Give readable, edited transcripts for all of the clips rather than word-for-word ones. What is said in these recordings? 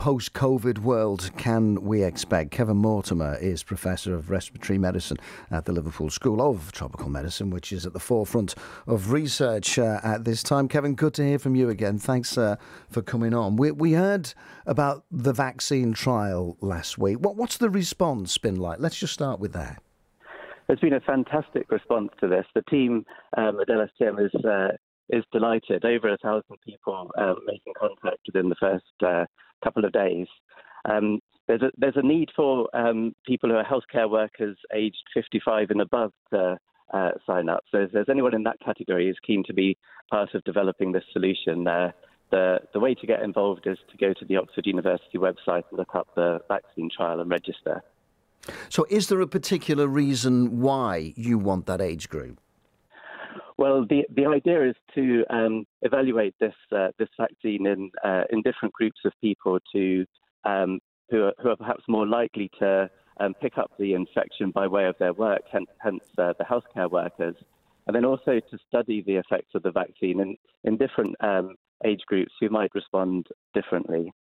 post-COVID world can we expect? Kevin Mortimer is Professor of Respiratory Medicine at the Liverpool School of Tropical Medicine, which is at the forefront of research at this time. Kevin, good to hear from you again. Thanks for coming on. We heard about the vaccine trial last week. What's the response been like? Let's just start with that. There's been a fantastic response to this. The team at LSTM is delighted. Over 1,000 people making contact within the first couple of days. There's a need for people who are healthcare workers aged 55 and above to sign up. So if there's anyone in that category who's keen to be part of developing this solution, the way to get involved is to go to the Oxford University website and look up the vaccine trial and register. So is there a particular reason why you want that age group? Well, the idea is to evaluate this vaccine in different groups of people who are perhaps more likely to pick up the infection by way of their work, hence the healthcare workers, and then also to study the effects of the vaccine in different age groups who might respond differently.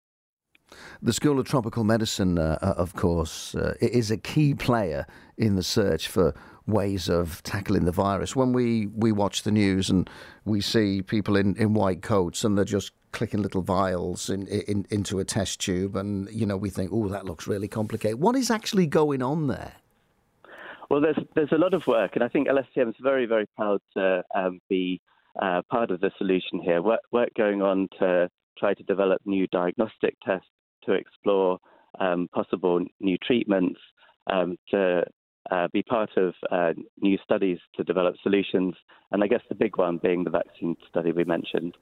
The School of Tropical Medicine, of course, is a key player in the search for ways of tackling the virus. When we watch the news and we see people in white coats and they're just clicking little vials into a test tube and, we think, oh, that looks really complicated. What is actually going on there? Well, there's a lot of work, and I think LSTM is very, very proud to be part of the solution here. Work going on to try to develop new diagnostic tests, to explore possible new treatments, to be part of new studies to develop solutions, and I guess the big one being the vaccine study we mentioned.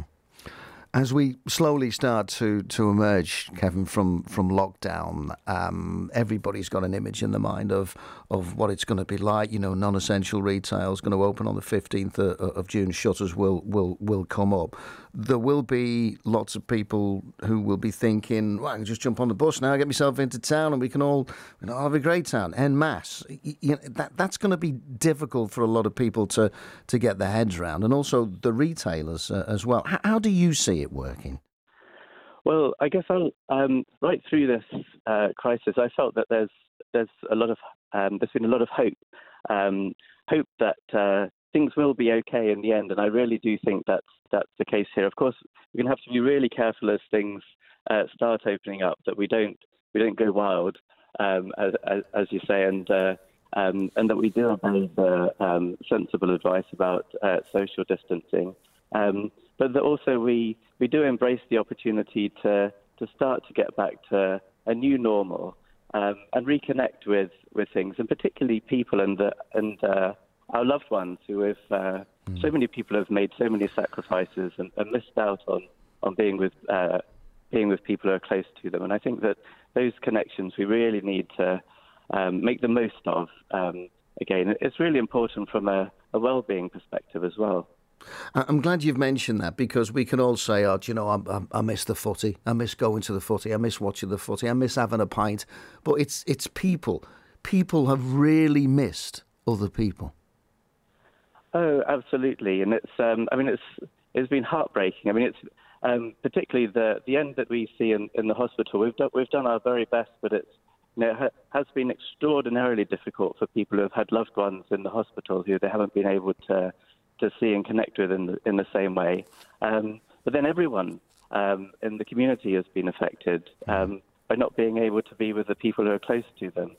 As we slowly start to emerge, Kevin, from lockdown, everybody's got an image in the mind of what it's going to be like. Non-essential retail is going to open on the 15th of June. Shutters will come up. There will be lots of people who will be thinking, well, I can just jump on the bus now, get myself into town, and we can all have a great town en masse. That's going to be difficult for a lot of people to get their heads around, and also the retailers as well. How do you see it working? Well, I guess right through this crisis, I felt that there's been a lot of hope that things will be okay in the end, and I really do think that's the case here. Of course, we're going to have to be really careful as things start opening up, that we don't go wild, as you say, and that we do obey the sensible advice about social distancing. But that also we do embrace the opportunity to start to get back to a new normal and reconnect with things, and particularly people and our loved ones who have so many people have made so many sacrifices and missed out on being with people who are close to them. And I think that those connections we really need to make the most of. Again, it's really important from a well-being perspective as well. I'm glad you've mentioned that, because we can all say, I miss the footy, I miss going to the footy, I miss watching the footy, I miss having a pint. But it's people. People have really missed other people. Oh, absolutely, and it's been heartbreaking. I mean, it's particularly the end that we see in the hospital. We've done our very best, but it has been extraordinarily difficult for people who have had loved ones in the hospital who they haven't been able to see and connect with in the same way. But then everyone in the community has been affected by not being able to be with the people who are close to them.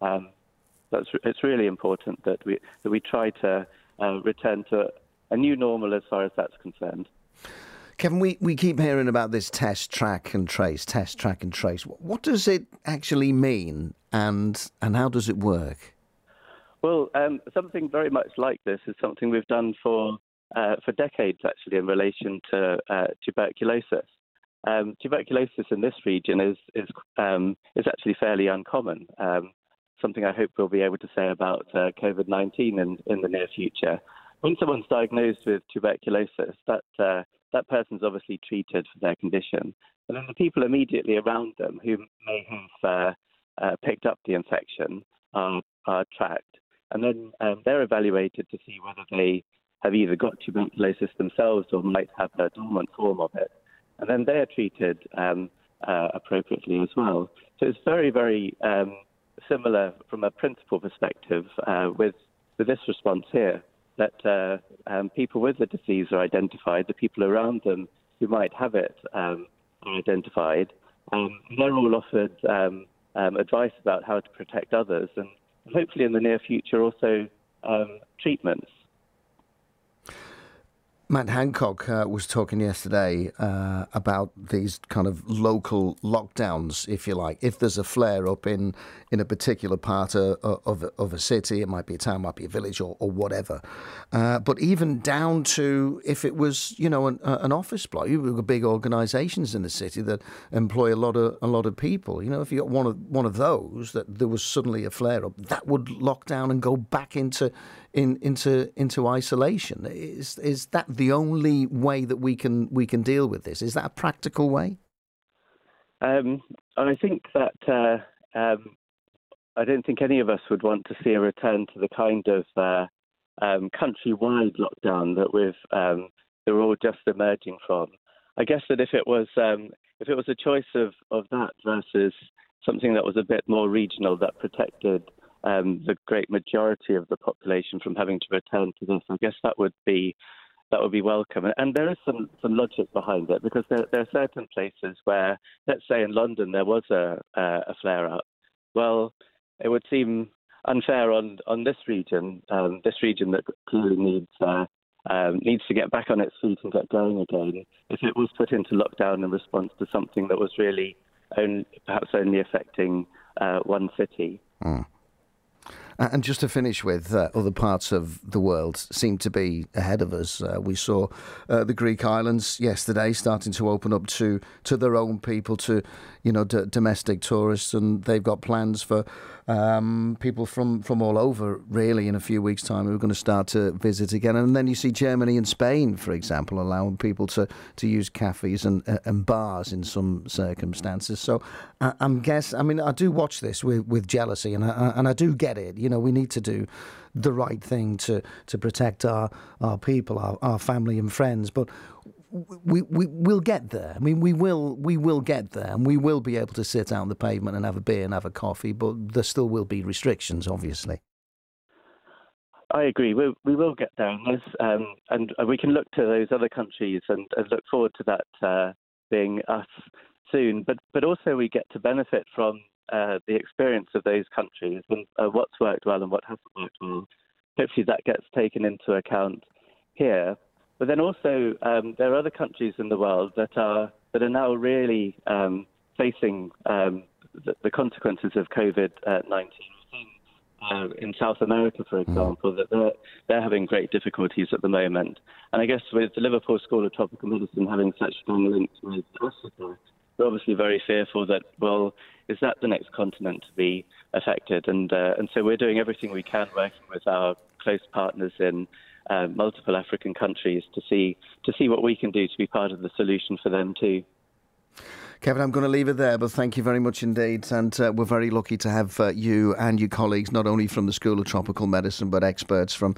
It's really important that we try to return to a new normal as far as that's concerned. Kevin, we keep hearing about this test, track and trace. What does it actually mean, and how does it work? Well, something very much like this is something we've done for decades, actually, in relation to tuberculosis. Tuberculosis in this region is actually fairly uncommon. Something I hope we'll be able to say about COVID-19 in the near future. When someone's diagnosed with tuberculosis, that person's obviously treated for their condition, and then the people immediately around them who may have picked up the infection are tracked. And then they're evaluated to see whether they have either got tuberculosis themselves or might have a dormant form of it. And then they're treated appropriately as well. So it's very, very similar from a principal perspective with this response here, that people with the disease are identified, the people around them who might have it are identified. They're all offered advice about how to protect others, and hopefully in the near future also treatments. Matt Hancock was talking yesterday about these kind of local lockdowns, if you like. If there's a flare-up in a particular part of a city, it might be a town, might be a village or whatever. But even down to if it was, an office block. You've got big organisations in the city that employ a lot of people. If you got one of those, that there was suddenly a flare-up, that would lock down and go back into isolation. Is that the only way that we can deal with this? Is that a practical way? I think that I don't think any of us would want to see a return to the kind of countrywide lockdown that we're all just emerging from. I guess that if it was a choice of that versus something that was a bit more regional that protected the great majority of the population from having to return to this, I guess that would be welcome. And there is some logic behind it, because there are certain places where, let's say in London, there was a flare-up. Well, it would seem unfair on this region that clearly needs to get back on its feet and get going again, if it was put into lockdown in response to something that was really perhaps only affecting one city. Mm. And just to finish with, other parts of the world seem to be ahead of us. We saw the Greek islands yesterday starting to open up to their own people, to domestic tourists, and they've got plans for people from all over, really, in a few weeks' time who are going to start to visit again. And then you see Germany and Spain, for example, allowing people to use cafes and bars in some circumstances. So I do watch this with jealousy, and I do get it. We need to do the right thing to protect our people, our family and friends, but we'll get there. I mean, we will get there, and we will be able to sit out on the pavement and have a beer and have a coffee, but there still will be restrictions, obviously. I agree. We will get there, and we can look to those other countries and look forward to that being us soon. But also we get to benefit from the experience of those countries and what's worked well and what hasn't worked well. Hopefully that gets taken into account here. But then also there are other countries in the world that are now really facing the consequences of COVID-19. In South America, for example, that they're having great difficulties at the moment. And I guess with the Liverpool School of Tropical Medicine having such strong links with Africa, we're obviously very fearful that, well, is that the next continent to be affected? And so we're doing everything we can, working with our close partners in multiple African countries to see what we can do to be part of the solution for them too. Kevin, I'm going to leave it there, but thank you very much indeed. And we're very lucky to have you and your colleagues, not only from the School of Tropical Medicine, but experts from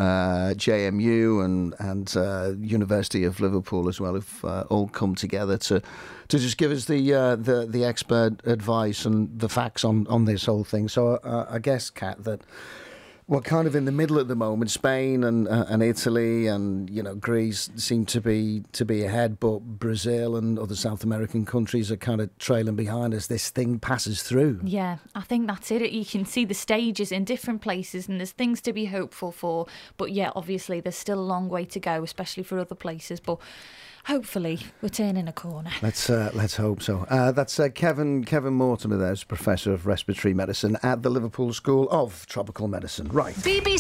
JMU and University of Liverpool as well, who've all come together to just give us the expert advice and the facts on this whole thing. So I guess, Kat, that we're kind of in the middle at the moment. Spain and Italy and Greece seem to be ahead, but Brazil and other South American countries are kind of trailing behind as this thing passes through. Yeah, I think that's it. You can see the stages in different places, and there's things to be hopeful for. But yeah, obviously there's still a long way to go, especially for other places. But hopefully we're turning a corner. Let's hope so. That's Kevin Mortimer there, who's Professor of Respiratory Medicine at the Liverpool School of Tropical Medicine. Right. BBC